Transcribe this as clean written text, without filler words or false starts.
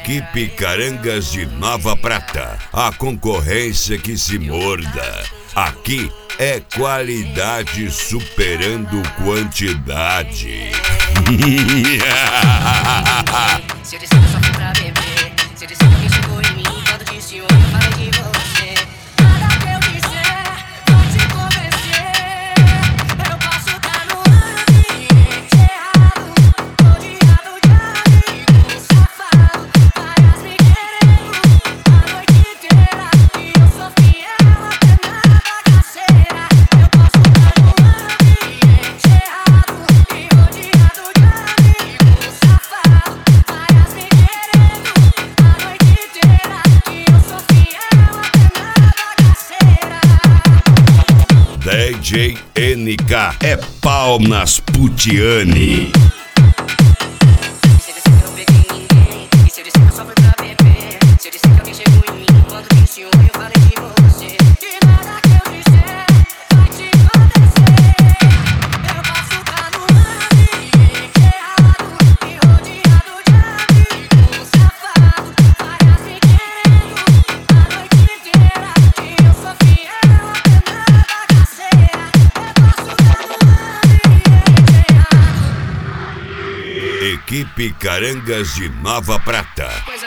Equipe Carangas de Nova Prata, a concorrência que se morda. Aqui é qualidade superando quantidade. Se eu disser que eu só fui pra beber, se eu disser que alguém chegou em mim quando disse oi, eu falei de você. Nada que eu disser vai te convencer. Eu posso estar no ambiente errado, rodeado de amigos safados, várias me querendo a noite inteira, e eu sou fiel até na bagaceira. Eu posso estar no ambiente errado e rodeado de amigos safados, várias me querendo a noite inteira, e eu sou fiel até na bagaceira. DJ NK é pau nas putiane. E se eu disser que eu não peguei ninguém, e se eu disser que eu só fui pra beber, se eu disser que alguém chegou em mim quando disse oi, eu falei de você. E nada que eu disser vai te acontecer. Eu posso estar no ambiente errado e rodeado de amigos safados, várias me querendo a noite inteira, e eu sou fiel até na bagaceira. Eu posso estar no ambiente errado. Equipe Carangas de Nova Prata.